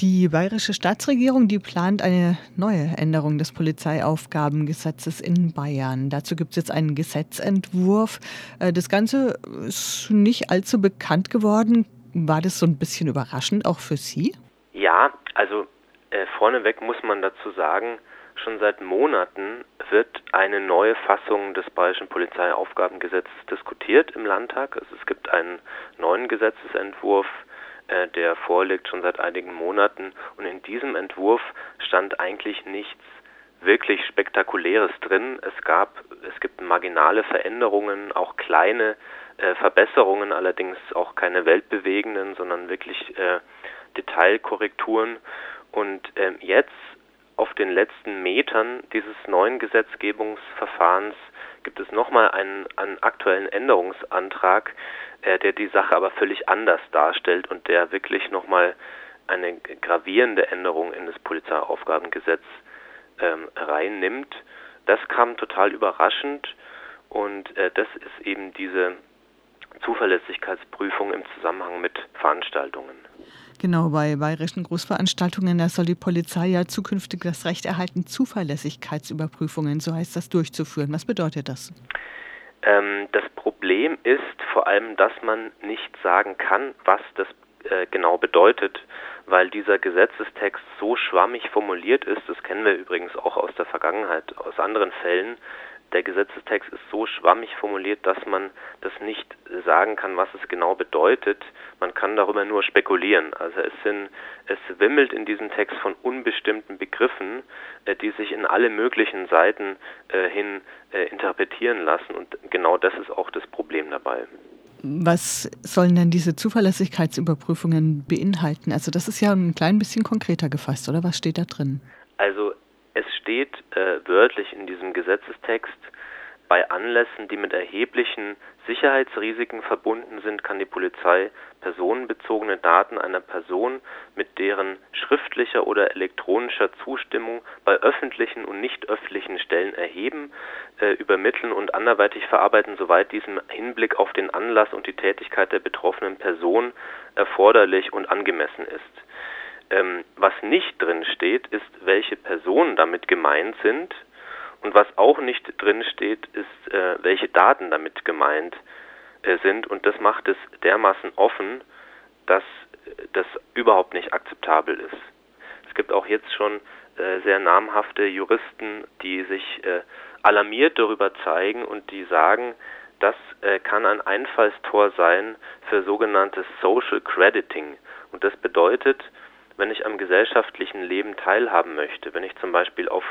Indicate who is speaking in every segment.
Speaker 1: Die bayerische Staatsregierung, die plant eine neue Änderung des Polizeiaufgabengesetzes in Bayern. Dazu gibt es jetzt einen Gesetzentwurf. Das Ganze ist nicht allzu bekannt geworden. War das so ein bisschen überraschend auch für Sie?
Speaker 2: Ja, also vorneweg muss man dazu sagen, schon seit Monaten wird eine neue Fassung des Bayerischen Polizeiaufgabengesetzes diskutiert im Landtag. Also es gibt einen neuen Gesetzesentwurf, der vorliegt schon seit einigen Monaten. Und in diesem Entwurf stand eigentlich nichts wirklich Spektakuläres drin. Es gibt marginale Veränderungen, auch kleine Verbesserungen, allerdings auch keine weltbewegenden, sondern wirklich Detailkorrekturen. Und jetzt auf den letzten Metern dieses neuen Gesetzgebungsverfahrens gibt es nochmal einen aktuellen Änderungsantrag, der die Sache aber völlig anders darstellt und der wirklich nochmal eine gravierende Änderung in das Polizeiaufgabengesetz reinnimmt. Das kam total überraschend und das ist eben diese Zuverlässigkeitsprüfung im Zusammenhang mit Veranstaltungen.
Speaker 1: Genau, bei bayerischen Großveranstaltungen, da soll die Polizei ja zukünftig das Recht erhalten, Zuverlässigkeitsüberprüfungen, so heißt das, durchzuführen. Was bedeutet das?
Speaker 2: Das Problem ist vor allem, dass man nicht sagen kann, was das genau bedeutet, weil dieser Gesetzestext so schwammig formuliert ist. Das kennen wir übrigens auch aus der Vergangenheit, aus anderen Fällen. Der Gesetzestext ist so schwammig formuliert, dass man das nicht sagen kann, was es genau bedeutet. Man kann darüber nur spekulieren. Also es wimmelt in diesem Text von unbestimmten Begriffen, die sich in alle möglichen Seiten hin interpretieren lassen. Und genau das ist auch das Problem dabei.
Speaker 1: Was sollen denn diese Zuverlässigkeitsüberprüfungen beinhalten? Also das ist ja ein klein bisschen konkreter gefasst, oder? Was steht da drin?
Speaker 2: Also es steht wörtlich in diesem Gesetzestext, bei Anlässen, die mit erheblichen Sicherheitsrisiken verbunden sind, kann die Polizei personenbezogene Daten einer Person mit deren schriftlicher oder elektronischer Zustimmung bei öffentlichen und nicht öffentlichen Stellen erheben, übermitteln und anderweitig verarbeiten, soweit dies im Hinblick auf den Anlass und die Tätigkeit der betroffenen Person erforderlich und angemessen ist. Was nicht drin steht, ist, welche Personen damit gemeint sind. Und was auch nicht drin steht, ist, welche Daten damit gemeint sind. Und das macht es dermaßen offen, dass das überhaupt nicht akzeptabel ist. Es gibt auch jetzt schon sehr namhafte Juristen, die sich alarmiert darüber zeigen und die sagen, das kann ein Einfallstor sein für sogenanntes Social Crediting. Und das bedeutet, wenn ich am gesellschaftlichen Leben teilhaben möchte, wenn ich zum Beispiel auf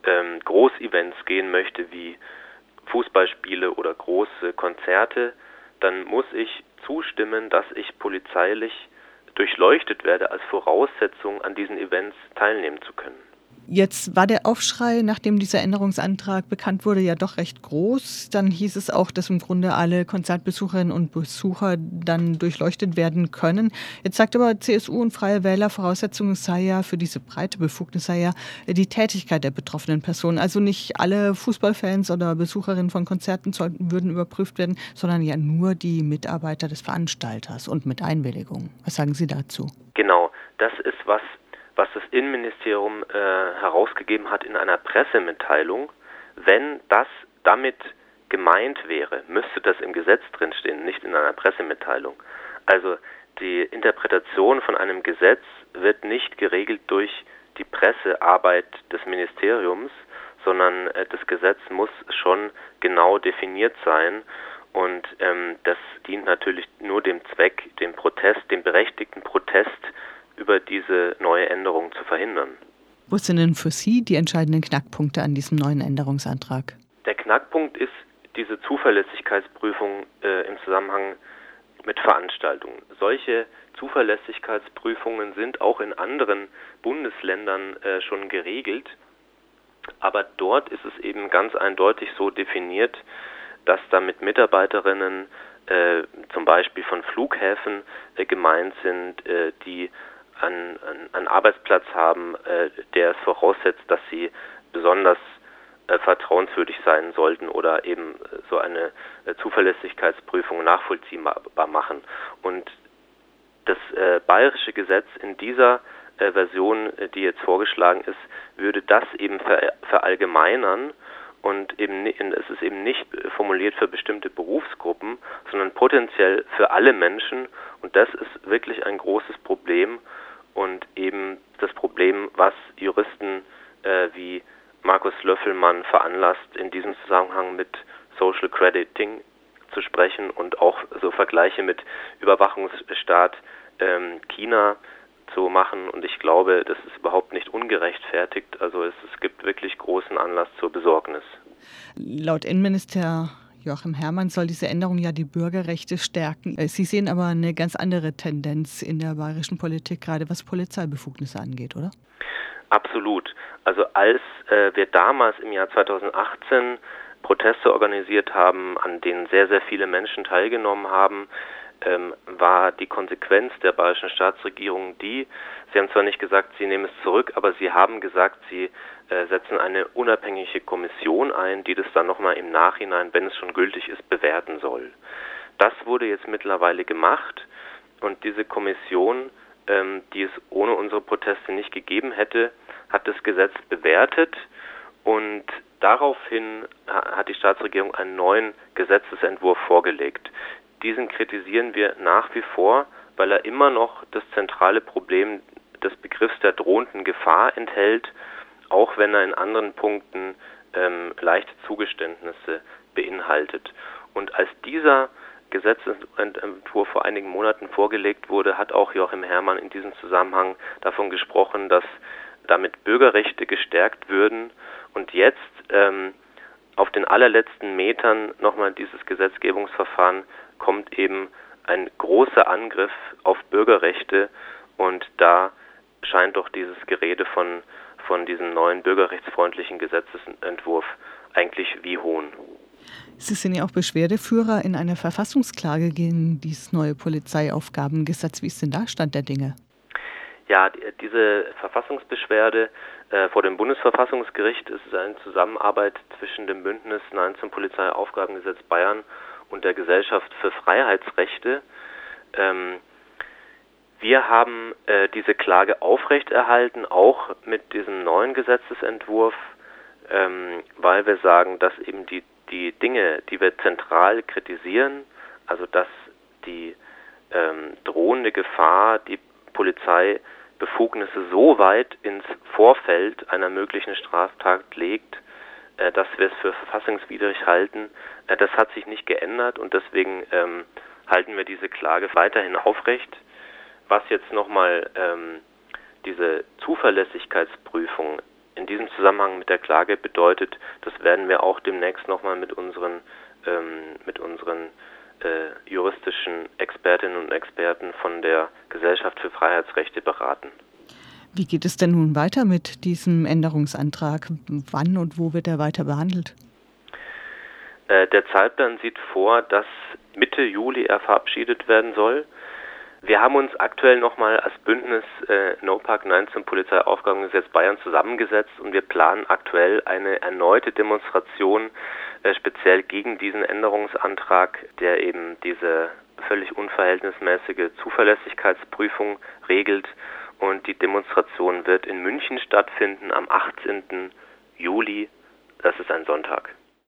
Speaker 2: Großevents gehen möchte wie Fußballspiele oder große Konzerte, dann muss ich zustimmen, dass ich polizeilich durchleuchtet werde als Voraussetzung, an diesen Events teilnehmen zu können.
Speaker 1: Jetzt war der Aufschrei, nachdem dieser Änderungsantrag bekannt wurde, ja doch recht groß. Dann hieß es auch, dass im Grunde alle Konzertbesucherinnen und Besucher dann durchleuchtet werden können. Jetzt sagt aber CSU und Freie Wähler, Voraussetzung sei ja für diese breite Befugnis sei ja die Tätigkeit der betroffenen Person. Also nicht alle Fußballfans oder Besucherinnen von Konzerten würden überprüft werden, sondern ja nur die Mitarbeiter des Veranstalters und mit Einwilligung. Was sagen Sie dazu?
Speaker 2: Genau, das ist was das Innenministerium herausgegeben hat in einer Pressemitteilung. Wenn das damit gemeint wäre, müsste das im Gesetz drinstehen, nicht in einer Pressemitteilung. Also die Interpretation von einem Gesetz wird nicht geregelt durch die Pressearbeit des Ministeriums, sondern das Gesetz muss schon genau definiert sein. Und das dient natürlich nur dem Zweck, dem berechtigten Protest über diese neue Änderung zu verhindern.
Speaker 1: Wo sind denn für Sie die entscheidenden Knackpunkte an diesem neuen Änderungsantrag?
Speaker 2: Der Knackpunkt ist diese Zuverlässigkeitsprüfung im Zusammenhang mit Veranstaltungen. Solche Zuverlässigkeitsprüfungen sind auch in anderen Bundesländern schon geregelt, aber dort ist es eben ganz eindeutig so definiert, dass damit Mitarbeiterinnen zum Beispiel von Flughäfen gemeint sind, die einen Arbeitsplatz haben, der es voraussetzt, dass sie besonders vertrauenswürdig sein sollten oder eben so eine Zuverlässigkeitsprüfung nachvollziehbar machen. Und das bayerische Gesetz in dieser Version, die jetzt vorgeschlagen ist, würde das eben verallgemeinern und es ist eben nicht formuliert für bestimmte Berufsgruppen, sondern potenziell für alle Menschen, und das ist wirklich ein großes Problem und eben das Problem, was Juristen wie Markus Löffelmann veranlasst, in diesem Zusammenhang mit Social Crediting zu sprechen und auch so Vergleiche mit Überwachungsstaat China zu machen, und ich glaube, das ist überhaupt nicht ungerechtfertigt. Also es gibt wirklich großen Anlass zur Besorgnis.
Speaker 1: Laut Innenminister Joachim Herrmann soll diese Änderung ja die Bürgerrechte stärken. Sie sehen aber eine ganz andere Tendenz in der bayerischen Politik, gerade was Polizeibefugnisse angeht, oder?
Speaker 2: Absolut. Also als wir damals im Jahr 2018 Proteste organisiert haben, an denen sehr, sehr viele Menschen teilgenommen haben, war die Konsequenz der bayerischen Staatsregierung die, sie haben zwar nicht gesagt, sie nehmen es zurück, aber sie haben gesagt, sie setzen eine unabhängige Kommission ein, die das dann nochmal im Nachhinein, wenn es schon gültig ist, bewerten soll. Das wurde jetzt mittlerweile gemacht, und diese Kommission, die es ohne unsere Proteste nicht gegeben hätte, hat das Gesetz bewertet, und daraufhin hat die Staatsregierung einen neuen Gesetzesentwurf vorgelegt. Diesen kritisieren wir nach wie vor, weil er immer noch das zentrale Problem des Begriffs der drohenden Gefahr enthält, auch wenn er in anderen Punkten leichte Zugeständnisse beinhaltet. Und als dieser Gesetzesentwurf vor einigen Monaten vorgelegt wurde, hat auch Joachim Herrmann in diesem Zusammenhang davon gesprochen, dass damit Bürgerrechte gestärkt würden, und jetzt auf den allerletzten Metern nochmal dieses Gesetzgebungsverfahren kommt eben ein großer Angriff auf Bürgerrechte, und da scheint doch dieses Gerede von diesem neuen bürgerrechtsfreundlichen Gesetzesentwurf eigentlich wie Hohn.
Speaker 1: Sie sind ja auch Beschwerdeführer in einer Verfassungsklage gegen dieses neue Polizeiaufgabengesetz. Wie ist denn da Stand der Dinge?
Speaker 2: Ja, diese Verfassungsbeschwerde vor dem Bundesverfassungsgericht ist eine Zusammenarbeit zwischen dem Bündnis Nein zum Polizeiaufgabengesetz Bayern und der Gesellschaft für Freiheitsrechte. Wir haben diese Klage aufrechterhalten, auch mit diesem neuen Gesetzesentwurf, weil wir sagen, dass eben die Dinge, die wir zentral kritisieren, also dass die drohende Gefahr, die Polizeibefugnisse so weit ins Vorfeld einer möglichen Straftat legt, dass wir es für verfassungswidrig halten, das hat sich nicht geändert, und deswegen halten wir diese Klage weiterhin aufrecht. Was jetzt nochmal diese Zuverlässigkeitsprüfung in diesem Zusammenhang mit der Klage bedeutet, das werden wir auch demnächst nochmal mit unseren juristischen Expertinnen und Experten von der Gesellschaft für Freiheitsrechte beraten.
Speaker 1: Wie geht es denn nun weiter mit diesem Änderungsantrag? Wann und wo wird er weiter behandelt?
Speaker 2: Der Zeitplan sieht vor, dass Mitte Juli er verabschiedet werden soll. Wir haben uns aktuell nochmal als Bündnis NoPac Nein zum Polizeiaufgabengesetz Bayern zusammengesetzt, und wir planen aktuell eine erneute Demonstration speziell gegen diesen Änderungsantrag, der eben diese völlig unverhältnismäßige Zuverlässigkeitsprüfung regelt, und die Demonstration wird in München stattfinden am 18. Juli, das ist ein Sonntag.